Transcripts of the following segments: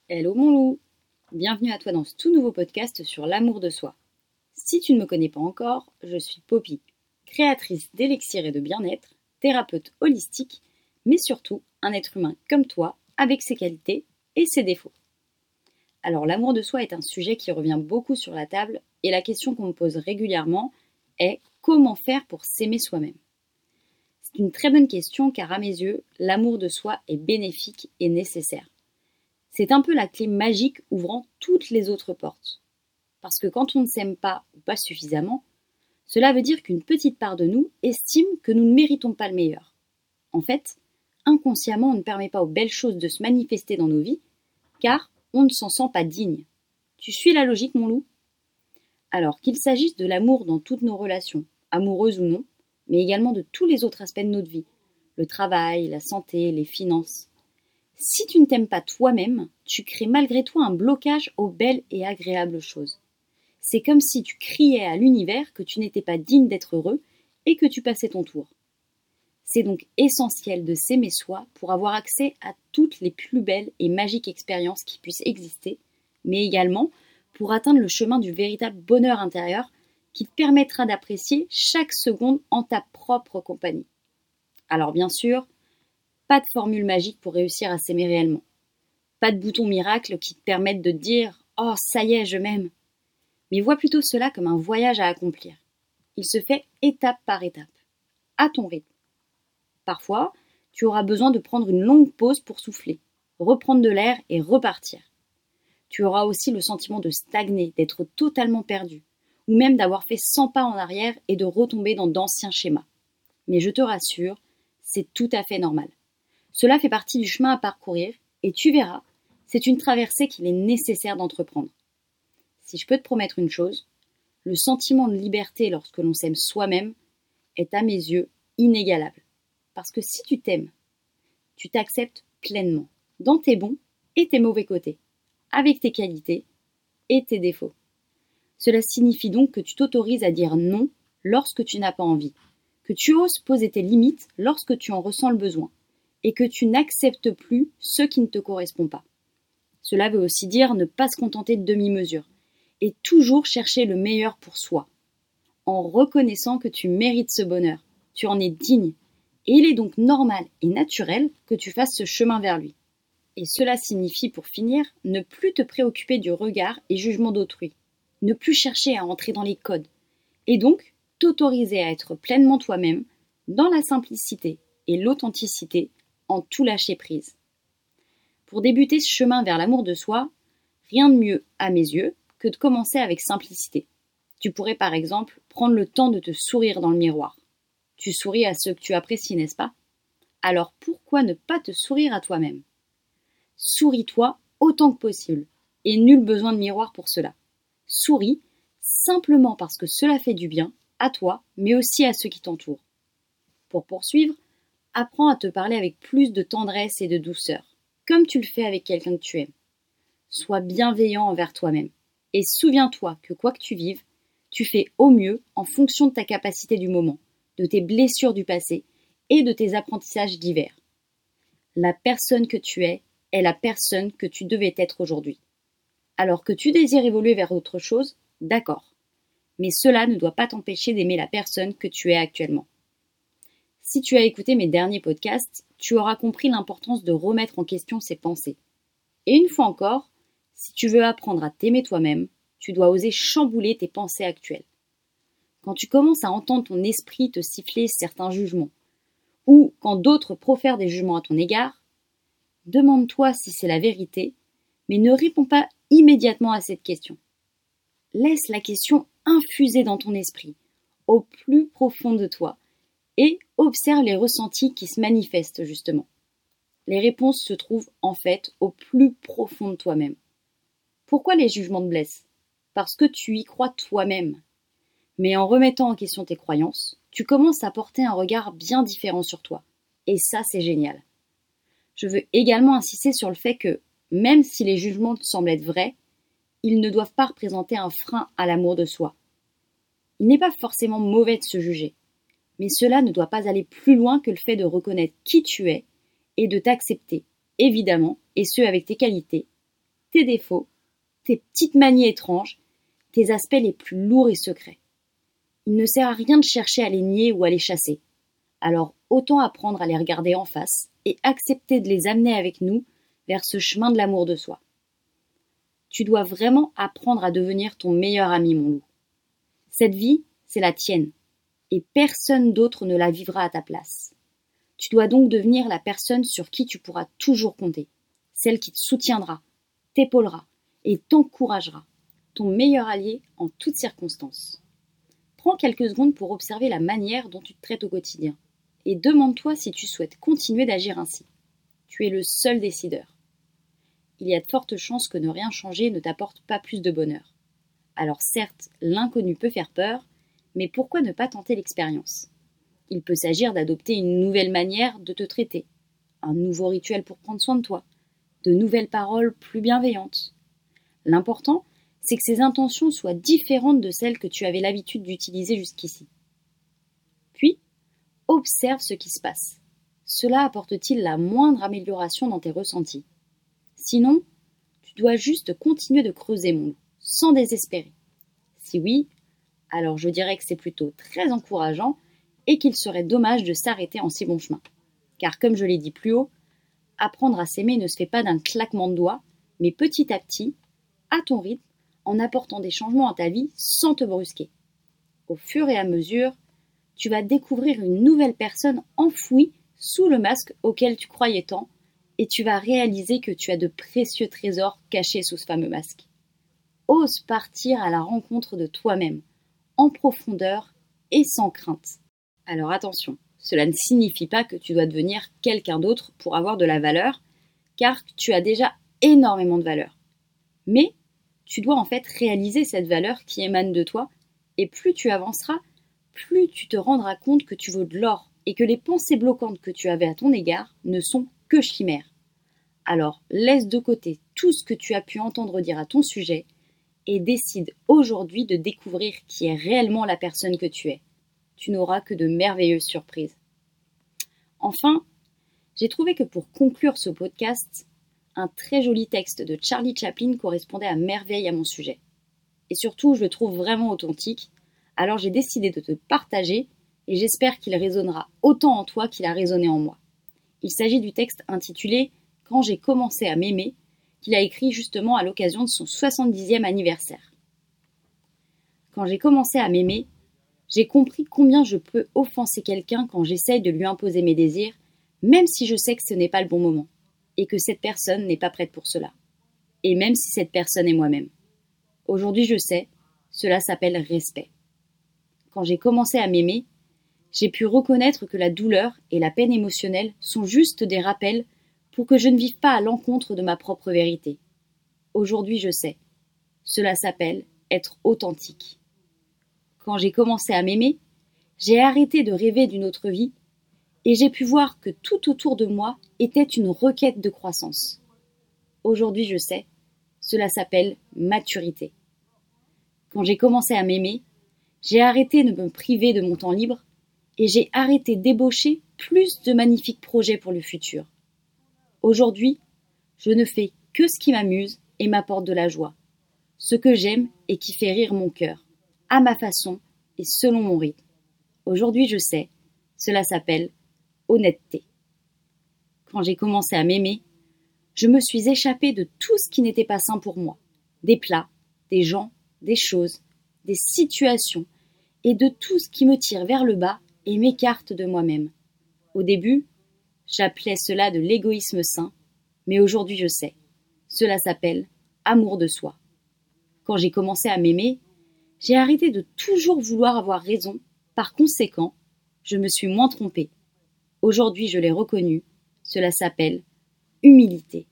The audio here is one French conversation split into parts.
Hello mon loup, bienvenue à toi dans ce tout nouveau podcast sur l'amour de soi. Si tu ne me connais pas encore, je suis Poppy, créatrice d'élixir et de bien-être, thérapeute holistique, mais surtout un être humain comme toi, avec ses qualités et ses défauts. Alors l'amour de soi est un sujet qui revient beaucoup sur la table et la question qu'on me pose régulièrement est comment faire pour s'aimer soi-même? C'est une très bonne question car à mes yeux, l'amour de soi est bénéfique et nécessaire. C'est un peu la clé magique ouvrant toutes les autres portes. Parce que quand on ne s'aime pas ou pas suffisamment, cela veut dire qu'une petite part de nous estime que nous ne méritons pas le meilleur. En fait, inconsciemment, on ne permet pas aux belles choses de se manifester dans nos vies, car on ne s'en sent pas digne. Tu suis la logique, mon loup? Alors, qu'il s'agisse de l'amour dans toutes nos relations, amoureuses ou non, mais également de tous les autres aspects de notre vie, le travail, la santé, les finances. Si tu ne t'aimes pas toi-même, tu crées malgré toi un blocage aux belles et agréables choses. C'est comme si tu criais à l'univers que tu n'étais pas digne d'être heureux et que tu passais ton tour. C'est donc essentiel de s'aimer soi pour avoir accès à toutes les plus belles et magiques expériences qui puissent exister, mais également pour atteindre le chemin du véritable bonheur intérieur qui te permettra d'apprécier chaque seconde en ta propre compagnie. Alors bien sûr, pas de formule magique pour réussir à s'aimer réellement. Pas de bouton miracle qui te permette de te dire « Oh, ça y est, je m'aime ». Mais vois plutôt cela comme un voyage à accomplir. Il se fait étape par étape, à ton rythme. Parfois, tu auras besoin de prendre une longue pause pour souffler, reprendre de l'air et repartir. Tu auras aussi le sentiment de stagner, d'être totalement perdu, ou même d'avoir fait 100 pas en arrière et de retomber dans d'anciens schémas. Mais je te rassure, c'est tout à fait normal. Cela fait partie du chemin à parcourir et tu verras, c'est une traversée qu'il est nécessaire d'entreprendre. Si je peux te promettre une chose, le sentiment de liberté lorsque l'on s'aime soi-même est à mes yeux inégalable. Parce que si tu t'aimes, tu t'acceptes pleinement, dans tes bons et tes mauvais côtés, avec tes qualités et tes défauts. Cela signifie donc que tu t'autorises à dire non lorsque tu n'as pas envie, que tu oses poser tes limites lorsque tu en ressens le besoin, et que tu n'acceptes plus ce qui ne te correspond pas. Cela veut aussi dire ne pas se contenter de demi-mesures, et toujours chercher le meilleur pour soi, en reconnaissant que tu mérites ce bonheur, tu en es digne, et il est donc normal et naturel que tu fasses ce chemin vers lui. Et cela signifie, pour finir, ne plus te préoccuper du regard et jugement d'autrui, ne plus chercher à entrer dans les codes, et donc t'autoriser à être pleinement toi-même, dans la simplicité et l'authenticité, en tout lâcher prise. Pour débuter ce chemin vers l'amour de soi, rien de mieux, à mes yeux, que de commencer avec simplicité. Tu pourrais par exemple prendre le temps de te sourire dans le miroir. Tu souris à ceux que tu apprécies, n'est-ce pas? Alors pourquoi ne pas te sourire à toi-même? Souris-toi autant que possible, et nul besoin de miroir pour cela. Souris simplement parce que cela fait du bien à toi, mais aussi à ceux qui t'entourent. Pour poursuivre, apprends à te parler avec plus de tendresse et de douceur, comme tu le fais avec quelqu'un que tu aimes. Sois bienveillant envers toi-même. Et souviens-toi que quoi que tu vives, tu fais au mieux en fonction de ta capacité du moment, de tes blessures du passé et de tes apprentissages divers. La personne que tu es est la personne que tu devais être aujourd'hui. Alors que tu désires évoluer vers autre chose, d'accord. Mais cela ne doit pas t'empêcher d'aimer la personne que tu es actuellement. Si tu as écouté mes derniers podcasts, tu auras compris l'importance de remettre en question ses pensées. Et une fois encore, si tu veux apprendre à t'aimer toi-même, tu dois oser chambouler tes pensées actuelles. Quand tu commences à entendre ton esprit te siffler certains jugements, ou quand d'autres profèrent des jugements à ton égard, demande-toi si c'est la vérité, mais ne réponds pas immédiatement à cette question. Laisse la question infuser dans ton esprit, au plus profond de toi, et observe les ressentis qui se manifestent justement. Les réponses se trouvent en fait au plus profond de toi-même. Pourquoi les jugements te blessent? Parce que tu y crois toi-même. Mais en remettant en question tes croyances, tu commences à porter un regard bien différent sur toi. Et ça, c'est génial. Je veux également insister sur le fait que, même si les jugements te semblent être vrais, ils ne doivent pas représenter un frein à l'amour de soi. Il n'est pas forcément mauvais de se juger, mais cela ne doit pas aller plus loin que le fait de reconnaître qui tu es et de t'accepter, évidemment, et ce avec tes qualités, tes défauts, tes petites manies étranges, tes aspects les plus lourds et secrets. Il ne sert à rien de chercher à les nier ou à les chasser. Alors autant apprendre à les regarder en face et accepter de les amener avec nous vers ce chemin de l'amour de soi. Tu dois vraiment apprendre à devenir ton meilleur ami, mon loup. Cette vie, c'est la tienne, et personne d'autre ne la vivra à ta place. Tu dois donc devenir la personne sur qui tu pourras toujours compter, celle qui te soutiendra, t'épaulera et t'encouragera, ton meilleur allié en toutes circonstances. Prends quelques secondes pour observer la manière dont tu te traites au quotidien, et demande-toi si tu souhaites continuer d'agir ainsi. Tu es le seul décideur. Il y a de fortes chances que ne rien changer ne t'apporte pas plus de bonheur. Alors certes, l'inconnu peut faire peur, mais pourquoi ne pas tenter l'expérience ? Il peut s'agir d'adopter une nouvelle manière de te traiter, un nouveau rituel pour prendre soin de toi, de nouvelles paroles plus bienveillantes. L'important, c'est que ces intentions soient différentes de celles que tu avais l'habitude d'utiliser jusqu'ici. Puis, observe ce qui se passe. Cela apporte-t-il la moindre amélioration dans tes ressentis ? Sinon, tu dois juste continuer de creuser, mon loup, sans désespérer. Si oui, alors je dirais que c'est plutôt très encourageant et qu'il serait dommage de s'arrêter en si bon chemin. Car comme je l'ai dit plus haut, apprendre à s'aimer ne se fait pas d'un claquement de doigts, mais petit à petit, à ton rythme, en apportant des changements à ta vie sans te brusquer. Au fur et à mesure, tu vas découvrir une nouvelle personne enfouie sous le masque auquel tu croyais tant, et tu vas réaliser que tu as de précieux trésors cachés sous ce fameux masque. Ose partir à la rencontre de toi-même, en profondeur et sans crainte. Alors attention, cela ne signifie pas que tu dois devenir quelqu'un d'autre pour avoir de la valeur, car tu as déjà énormément de valeur. Mais tu dois en fait réaliser cette valeur qui émane de toi, et plus tu avanceras, plus tu te rendras compte que tu vaux de l'or et que les pensées bloquantes que tu avais à ton égard ne sont que chimères. Alors laisse de côté tout ce que tu as pu entendre dire à ton sujet et décide aujourd'hui de découvrir qui est réellement la personne que tu es. Tu n'auras que de merveilleuses surprises. Enfin, j'ai trouvé que pour conclure ce podcast, un très joli texte de Charlie Chaplin correspondait à merveille à mon sujet. Et surtout, je le trouve vraiment authentique, alors j'ai décidé de te partager et j'espère qu'il résonnera autant en toi qu'il a résonné en moi. Il s'agit du texte intitulé « Quand j'ai commencé à m'aimer » qu'il a écrit justement à l'occasion de son 70e anniversaire. Quand j'ai commencé à m'aimer, j'ai compris combien je peux offenser quelqu'un quand j'essaye de lui imposer mes désirs, même si je sais que ce n'est pas le bon moment, et que cette personne n'est pas prête pour cela. Et même si cette personne est moi-même. Aujourd'hui, je sais, cela s'appelle respect. Quand j'ai commencé à m'aimer, j'ai pu reconnaître que la douleur et la peine émotionnelle sont juste des rappels pour que je ne vive pas à l'encontre de ma propre vérité. Aujourd'hui, je sais, cela s'appelle être authentique. Quand j'ai commencé à m'aimer, j'ai arrêté de rêver d'une autre vie et j'ai pu voir que tout autour de moi était une requête de croissance. Aujourd'hui, je sais, cela s'appelle maturité. Quand j'ai commencé à m'aimer, j'ai arrêté de me priver de mon temps libre et j'ai arrêté d'ébaucher plus de magnifiques projets pour le futur. Aujourd'hui, je ne fais que ce qui m'amuse et m'apporte de la joie, ce que j'aime et qui fait rire mon cœur, à ma façon et selon mon rythme. Aujourd'hui, je sais, cela s'appelle honnêteté. Quand j'ai commencé à m'aimer, je me suis échappée de tout ce qui n'était pas sain pour moi, des plats, des gens, des choses, des situations et de tout ce qui me tire vers le bas et m'écarte de moi-même. Au début, j'appelais cela de l'égoïsme sain, mais aujourd'hui je sais, cela s'appelle amour de soi. Quand j'ai commencé à m'aimer, j'ai arrêté de toujours vouloir avoir raison, par conséquent, je me suis moins trompée. Aujourd'hui je l'ai reconnu, cela s'appelle humilité.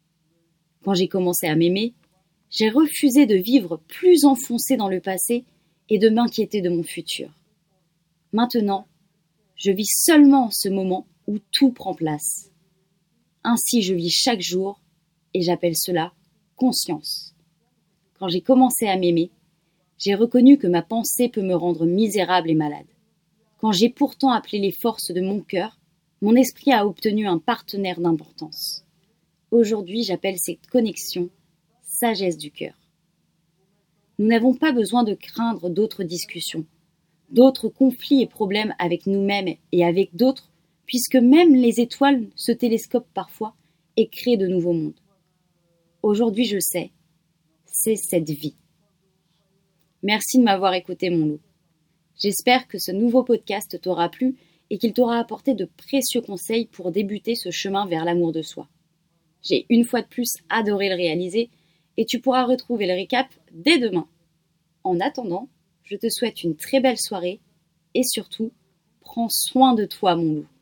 Quand j'ai commencé à m'aimer, j'ai refusé de vivre plus enfoncée dans le passé et de m'inquiéter de mon futur. Maintenant, je vis seulement en ce moment où tout prend place. Ainsi je vis chaque jour et j'appelle cela conscience. Quand j'ai commencé à m'aimer, j'ai reconnu que ma pensée peut me rendre misérable et malade. Quand j'ai pourtant appelé les forces de mon cœur, mon esprit a obtenu un partenaire d'importance. Aujourd'hui, j'appelle cette connexion sagesse du cœur. Nous n'avons pas besoin de craindre d'autres discussions, d'autres conflits et problèmes avec nous-mêmes et avec d'autres, puisque même les étoiles se télescopent parfois et créent de nouveaux mondes. Aujourd'hui, je sais, c'est cette vie. Merci de m'avoir écouté, mon loup. J'espère que ce nouveau podcast t'aura plu et qu'il t'aura apporté de précieux conseils pour débuter ce chemin vers l'amour de soi. J'ai une fois de plus adoré le réaliser et tu pourras retrouver le récap dès demain. En attendant, je te souhaite une très belle soirée et surtout, prends soin de toi, mon loup.